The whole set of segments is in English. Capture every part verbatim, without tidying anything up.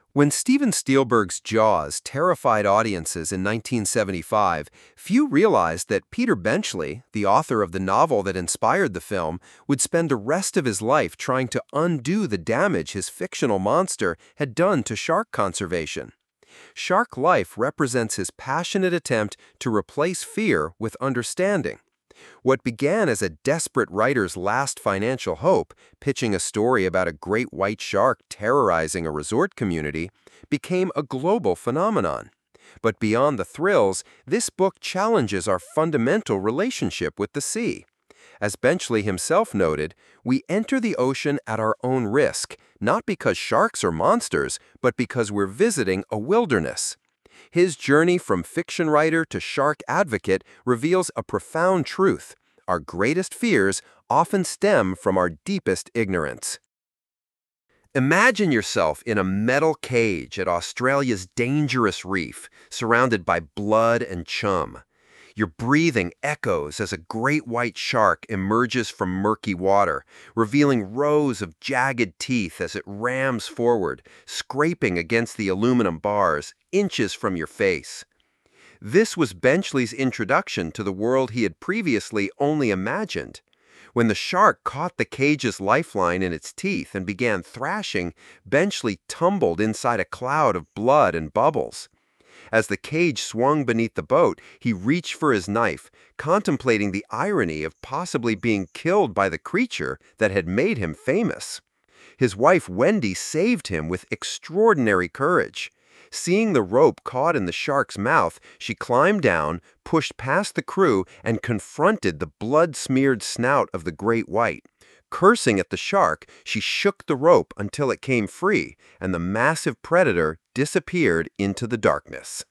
When Steven Spielberg's Jaws terrified audiences in nineteen seventy-five, few realized that Peter Benchley, the author of the novel that inspired the film, would spend the rest of his life trying to undo the damage his fictional monster had done to shark conservation. Shark Life represents his passionate attempt to replace fear with understanding. What began as a desperate writer's last financial hope, pitching a story about a great white shark terrorizing a resort community, became a global phenomenon. But beyond the thrills, this book challenges our fundamental relationship with the sea. As Benchley himself noted, we enter the ocean at our own risk, not because sharks are monsters, but because we're visiting a wilderness. His journey from fiction writer to shark advocate reveals a profound truth. Our greatest fears often stem from our deepest ignorance. Imagine yourself in a metal cage at Australia's dangerous reef, surrounded by blood and chum. Your breathing echoes as a great white shark emerges from murky water, revealing rows of jagged teeth as it rams forward, scraping against the aluminum bars, inches from your face. This was Benchley's introduction to the world he had previously only imagined. When the shark caught the cage's lifeline in its teeth and began thrashing, Benchley tumbled inside a cloud of blood and bubbles. As the cage swung beneath the boat, he reached for his knife, contemplating the irony of possibly being killed by the creature that had made him famous. His wife Wendy saved him with extraordinary courage. Seeing the rope caught in the shark's mouth, she climbed down, pushed past the crew, and confronted the blood-smeared snout of the great white. Cursing at the shark, she shook the rope until it came free, and the massive predator disappeared into the darkness.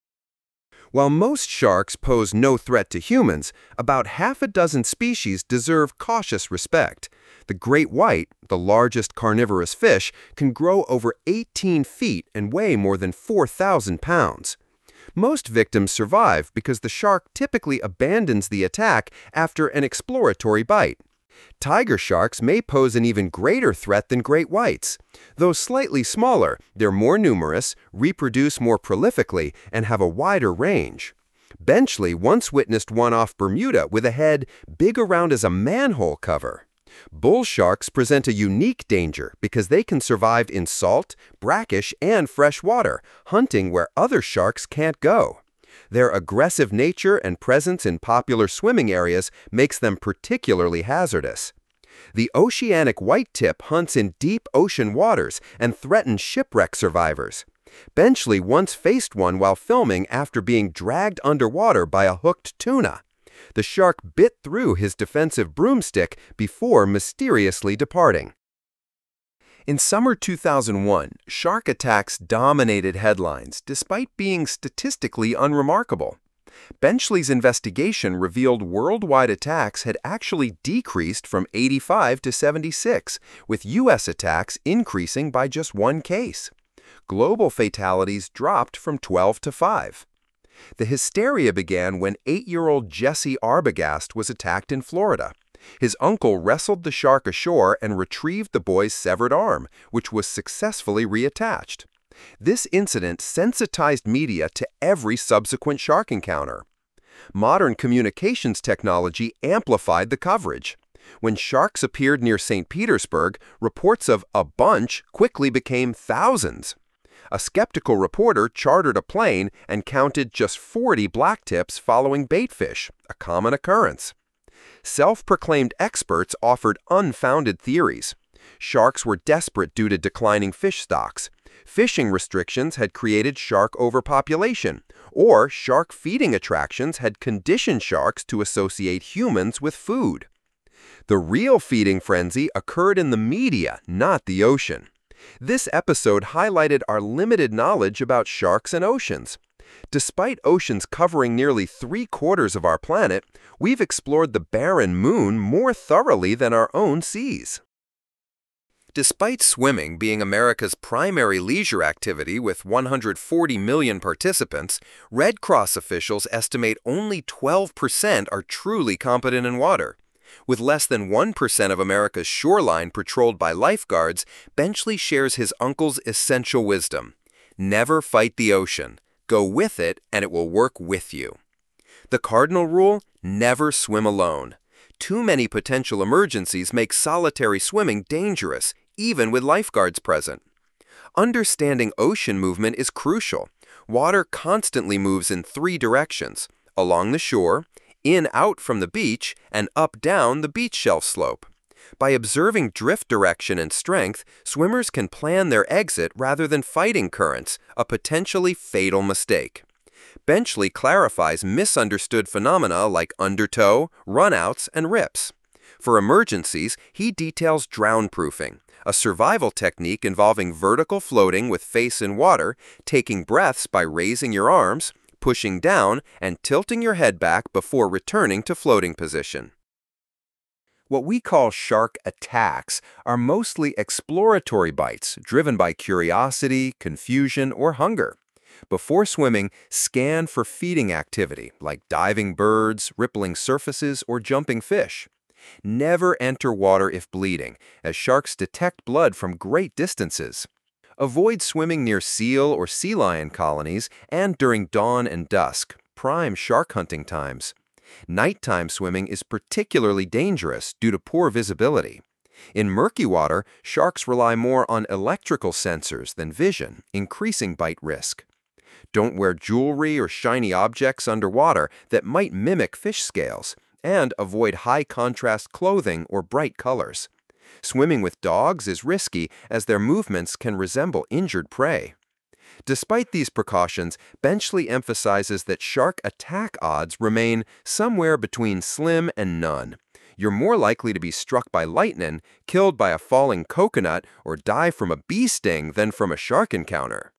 While most sharks pose no threat to humans, about half a dozen species deserve cautious respect. The great white, the largest carnivorous fish, can grow over eighteen feet and weigh more than four thousand pounds. Most victims survive because the shark typically abandons the attack after an exploratory bite. Tiger sharks may pose an even greater threat than great whites. Though slightly smaller, they're more numerous, reproduce more prolifically, and have a wider range. Benchley once witnessed one off Bermuda with a head big around as a manhole cover. Bull sharks present a unique danger because they can survive in salt, brackish, and fresh water, hunting where other sharks can't go. Their aggressive nature and presence in popular swimming areas makes them particularly hazardous. The oceanic white-tip hunts in deep ocean waters and threatens shipwreck survivors. Benchley once faced one while filming after being dragged underwater by a hooked tuna. The shark bit through his defensive broomstick before mysteriously departing. In summer two thousand one, shark attacks dominated headlines despite being statistically unremarkable. Benchley's investigation revealed worldwide attacks had actually decreased from eighty-five to seventy-six, with U S attacks increasing by just one case. Global fatalities dropped from twelve to five. The hysteria began when eight-year-old Jesse Arbogast was attacked in Florida. His uncle wrestled the shark ashore and retrieved the boy's severed arm, which was successfully reattached. This incident sensitized media to every subsequent shark encounter. Modern communications technology amplified the coverage. When sharks appeared near Saint Petersburg, reports of a bunch quickly became thousands. A skeptical reporter chartered a plane and counted just forty blacktips following baitfish, a common occurrence. Self-proclaimed experts offered unfounded theories. Sharks were desperate due to declining fish stocks. Fishing restrictions had created shark overpopulation, or shark feeding attractions had conditioned sharks to associate humans with food. The real feeding frenzy occurred in the media, not the ocean. This episode highlighted our limited knowledge about sharks and oceans. Despite oceans covering nearly three-quarters of our planet, we've explored the barren moon more thoroughly than our own seas. Despite swimming being America's primary leisure activity with one hundred forty million participants, Red Cross officials estimate only twelve percent are truly competent in water. With less than one percent of America's shoreline patrolled by lifeguards, Benchley shares his uncle's essential wisdom. Never fight the ocean. Go with it, and it will work with you. The cardinal rule: never swim alone. Too many potential emergencies make solitary swimming dangerous, even with lifeguards present. Understanding ocean movement is crucial. Water constantly moves in three directions: along the shore, in-out from the beach, and up-down the beach shelf slope. By observing drift direction and strength, swimmers can plan their exit rather than fighting currents, a potentially fatal mistake. Benchley clarifies misunderstood phenomena like undertow, runouts, and rips. For emergencies, he details drown-proofing, a survival technique involving vertical floating with face in water, taking breaths by raising your arms, pushing down, and tilting your head back before returning to floating position. What we call shark attacks are mostly exploratory bites driven by curiosity, confusion, or hunger. Before swimming, scan for feeding activity like diving birds, rippling surfaces, or jumping fish. Never enter water if bleeding, as sharks detect blood from great distances. Avoid swimming near seal or sea lion colonies and during dawn and dusk, prime shark hunting times. Nighttime swimming is particularly dangerous due to poor visibility. In murky water, sharks rely more on electrical sensors than vision, increasing bite risk. Don't wear jewelry or shiny objects underwater that might mimic fish scales, and avoid high-contrast clothing or bright colors. Swimming with dogs is risky as their movements can resemble injured prey. Despite these precautions, Benchley emphasizes that shark attack odds remain somewhere between slim and none. You're more likely to be struck by lightning, killed by a falling coconut, or die from a bee sting than from a shark encounter.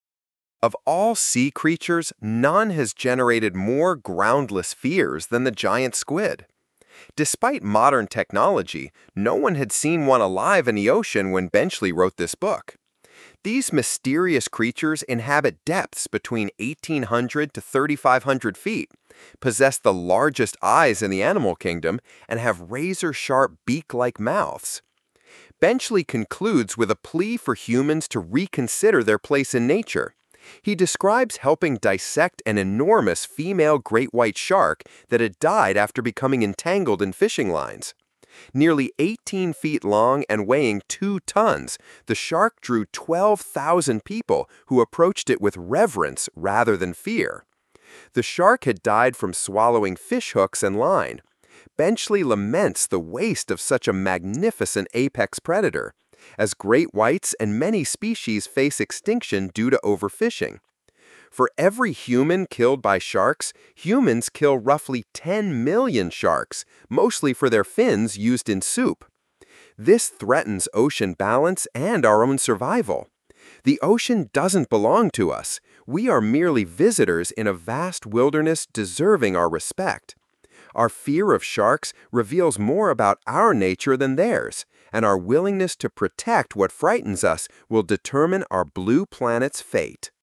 Of all sea creatures, none has generated more groundless fears than the giant squid. Despite modern technology, no one had seen one alive in the ocean when Benchley wrote this book. These mysterious creatures inhabit depths between eighteen hundred to thirty-five hundred feet, possess the largest eyes in the animal kingdom, and have razor-sharp beak-like mouths. Benchley concludes with a plea for humans to reconsider their place in nature. He describes helping dissect an enormous female great white shark that had died after becoming entangled in fishing lines. Nearly eighteen feet long and weighing two tons, the shark drew twelve thousand people who approached it with reverence rather than fear. The shark had died from swallowing fish hooks and line. Benchley laments the waste of such a magnificent apex predator, as great whites and many species face extinction due to overfishing. For every human killed by sharks, humans kill roughly ten million sharks, mostly for their fins used in soup. This threatens ocean balance and our own survival. The ocean doesn't belong to us. We are merely visitors in a vast wilderness deserving our respect. Our fear of sharks reveals more about our nature than theirs, and our willingness to protect what frightens us will determine our blue planet's fate.